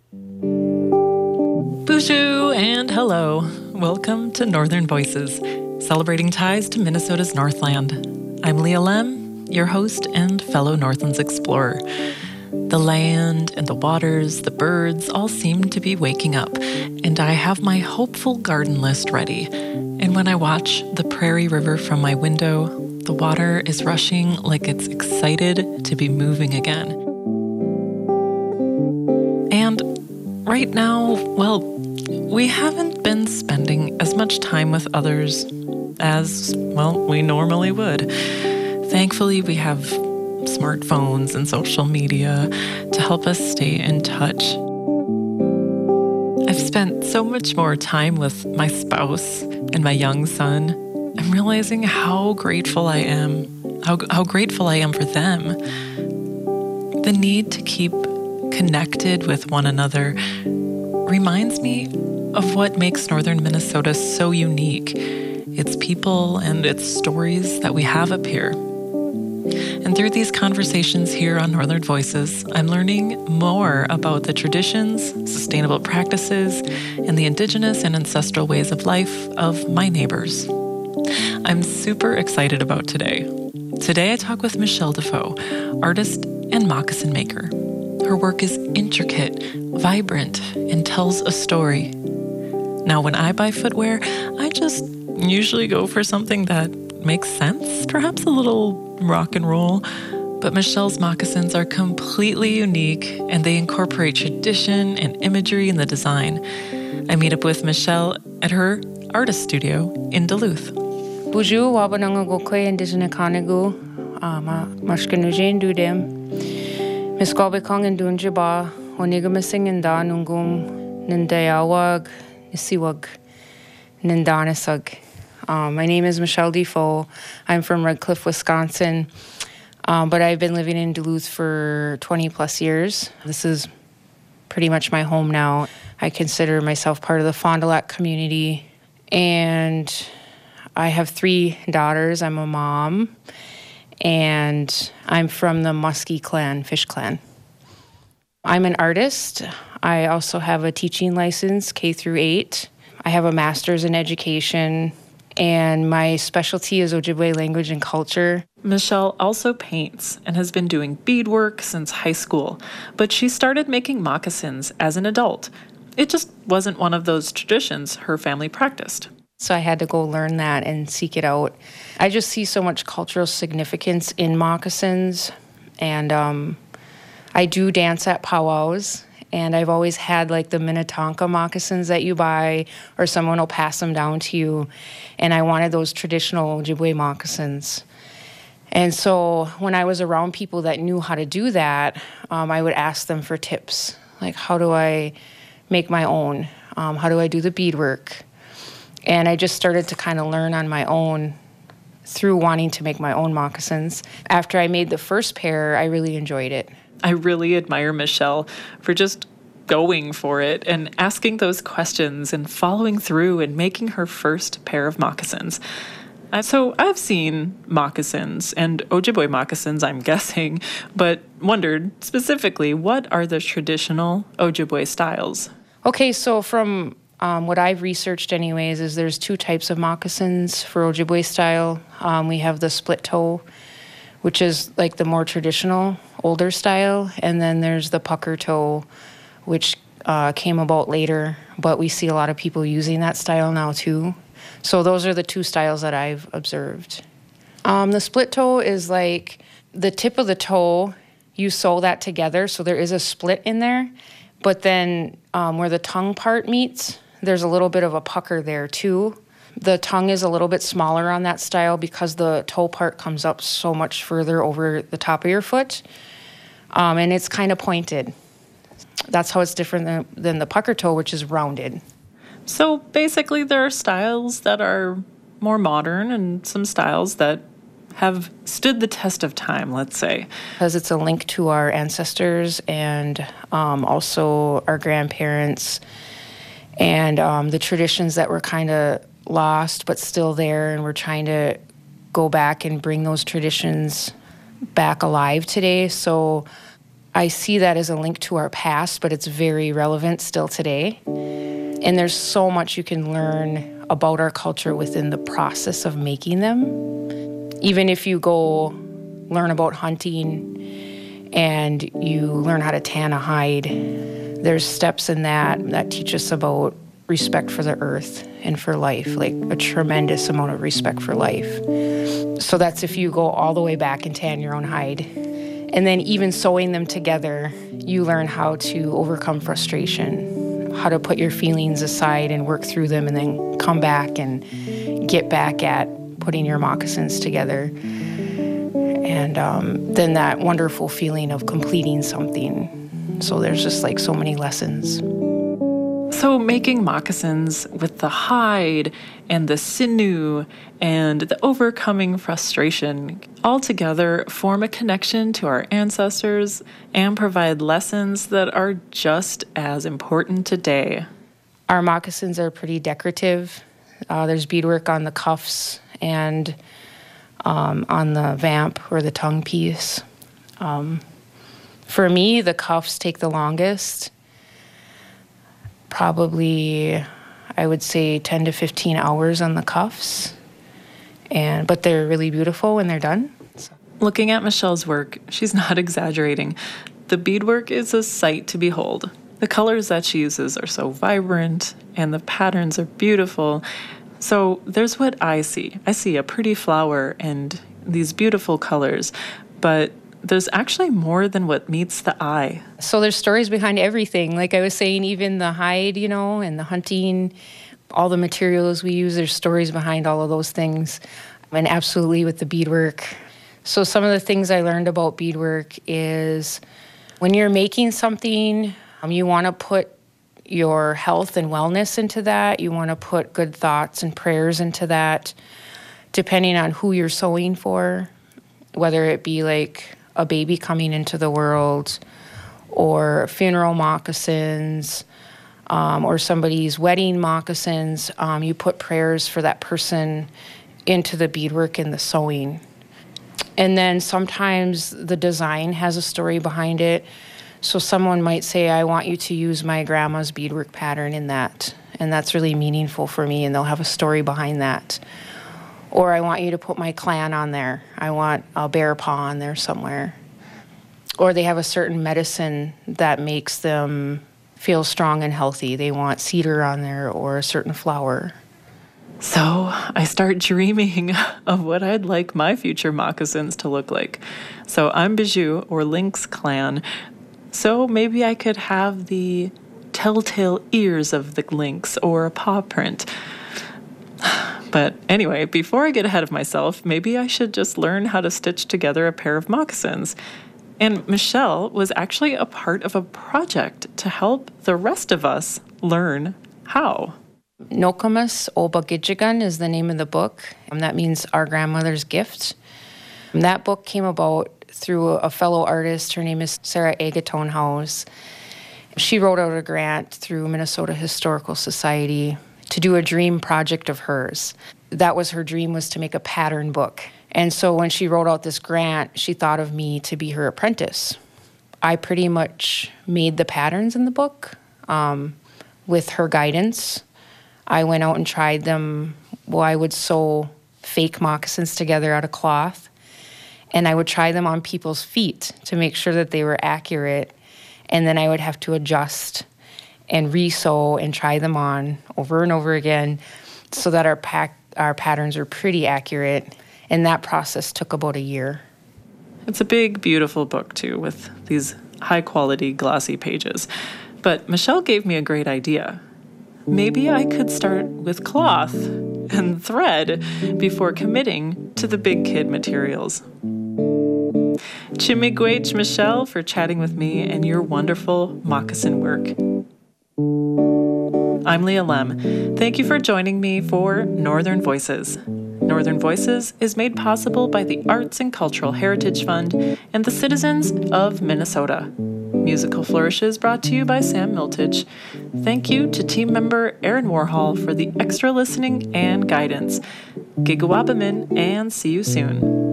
Bonjour and hello. Welcome to Northern Voices, celebrating ties to Minnesota's Northland. I'm Leah Lem, your host and fellow Northlands explorer. The land and the waters, the birds all seem to be waking up, and I have my hopeful garden list ready. And when I watch the Prairie River from my window, the water is rushing like it's excited to be moving again. And right now, well, we haven't been spending as much time with others as, well, we normally would. Thankfully, we have smartphones and social media to help us stay in touch. I've spent so much more time with my spouse and my young son. I'm realizing how grateful I am, how grateful I am for them. The need to keep connected with one another reminds me of what makes Northern Minnesota so unique. Its people and its stories that we have up here. And through these conversations here on Northern Voices, I'm learning more about the traditions, sustainable practices, and the indigenous and ancestral ways of life of my neighbors. I'm super excited about today. Today I talk with Michelle Defoe, artist and moccasin maker. Her work is intricate, vibrant, and tells a story. Now, when I buy footwear, I just usually go for something that makes sense, perhaps a little rock and roll. But Michelle's moccasins are completely unique, and they incorporate tradition and imagery in the design. I meet up with Michelle at her artist studio in Duluth. Bonjour, wabanangagokwe indigenous kanigu, mashkanujin dudem. Miskobikong and dunjaba, onigamising and danungum, nindayawag, nisiwag, nindanasug. My name is Michelle Defoe. I'm from Red Cliff, Wisconsin, but I've been living in Duluth for 20 plus years. This is pretty much my home now. I consider myself part of the Fond du Lac community, and I have 3 daughters. I'm a mom, and I'm from the Muskie clan, Fish clan. I'm an artist. I also have a teaching license, K through 8. I have a master's in education, and my specialty is Ojibwe language and culture. Michelle also paints and has been doing beadwork since high school, but she started making moccasins as an adult. It just wasn't one of those traditions her family practiced. So I had to go learn that and seek it out. I just see so much cultural significance in moccasins, and I do dance at powwows, and I've always had like the Minnetonka moccasins that you buy, or someone will pass them down to you, and I wanted those traditional Ojibwe moccasins. And so when I was around people that knew how to do that, I would ask them for tips, like how do I make my own? How do I do the beadwork? And I just started to kind of learn on my own through wanting to make my own moccasins. After I made the first pair, I really enjoyed it. I really admire Michelle for just going for it and asking those questions and following through and making her first pair of moccasins. So I've seen moccasins and Ojibwe moccasins, I'm guessing, but wondered specifically, what are the traditional Ojibwe styles? Okay, so from what I've researched anyways is there's 2 types of moccasins for Ojibwe style. We have the split toe, which is like the more traditional, older style, and then there's the pucker toe, which came about later, but we see a lot of people using that style now too. So those are the 2 styles that I've observed. The split toe is like the tip of the toe, you sew that together, so there is a split in there, but then where the tongue part meets, there's a little bit of a pucker there too. The tongue is a little bit smaller on that style because the toe part comes up so much further over the top of your foot, and it's kind of pointed. That's how it's different than the pucker toe, which is rounded. So basically there are styles that are more modern and some styles that have stood the test of time, let's say. Because it's a link to our ancestors and also our grandparents and the traditions that were kind of lost but still there, and we're trying to go back and bring those traditions back alive today. So I see that as a link to our past, but it's very relevant still today. And there's so much you can learn about our culture within the process of making them. Even if you go learn about hunting and you learn how to tan a hide, there's steps in that teach us about respect for the earth and for life, like a tremendous amount of respect for life. So that's if you go all the way back and tan your own hide. And then even sewing them together, you learn how to overcome frustration, how to put your feelings aside and work through them, and then come back and get back at putting your moccasins together. And then that wonderful feeling of completing something. So there's just like so many lessons. So making moccasins with the hide and the sinew and the overcoming frustration all together form a connection to our ancestors and provide lessons that are just as important today. Our moccasins are pretty decorative. There's beadwork on the cuffs and on the vamp or the tongue piece. For me, the cuffs take the longest. Probably, I would say 10 to 15 hours on the cuffs. But they're really beautiful when they're done. Looking at Michelle's work, she's not exaggerating. The beadwork is a sight to behold. The colors that she uses are so vibrant, and the patterns are beautiful. So there's what I see. I see a pretty flower and these beautiful colors, but there's actually more than what meets the eye. So there's stories behind everything. Like I was saying, even the hide, and the hunting, all the materials we use, there's stories behind all of those things. And absolutely with the beadwork. So some of the things I learned about beadwork is when you're making something, you want to put your health and wellness into that. You want to put good thoughts and prayers into that, depending on who you're sewing for, whether it be like a baby coming into the world or funeral moccasins or somebody's wedding moccasins. You put prayers for that person into the beadwork and the sewing. And then sometimes the design has a story behind it. So someone might say, I want you to use my grandma's beadwork pattern in that. And that's really meaningful for me, and they'll have a story behind that. Or I want you to put my clan on there. I want a bear paw on there somewhere. Or they have a certain medicine that makes them feel strong and healthy. They want cedar on there or a certain flower. So I start dreaming of what I'd like my future moccasins to look like. So I'm Bijou, or Lynx clan. So maybe I could have the telltale ears of the lynx or a paw print. But anyway, before I get ahead of myself, maybe I should just learn how to stitch together a pair of moccasins. And Michelle was actually a part of a project to help the rest of us learn how. Nokomis Obagidjigan is the name of the book. That means our grandmother's gift. And that book came about through a fellow artist. Her name is Sarah Agatonhouse. She wrote out a grant through Minnesota Historical Society to do a dream project of hers. That was her dream, was to make a pattern book. And so when she wrote out this grant, she thought of me to be her apprentice. I pretty much made the patterns in the book with her guidance. I went out and tried them. Well, I would sew fake moccasins together out of cloth, and I would try them on people's feet to make sure that they were accurate. And then I would have to adjust and re-sew and try them on over and over again so that our patterns were pretty accurate. And that process took about a year. It's a big, beautiful book, too, with these high-quality, glossy pages. But Michelle gave me a great idea. Maybe I could start with cloth and thread before committing to the big kid materials. Chimigwech, Michelle, for chatting with me and your wonderful moccasin work. I'm Leah Lem. Thank you for joining me for Northern Voices. Northern Voices is made possible by the Arts and Cultural Heritage Fund and the citizens of Minnesota. Musical Flourishes brought to you by Sam Miltich. Thank you to team member Aaron Warhol for the extra listening and guidance. Gigawabamin, and see you soon.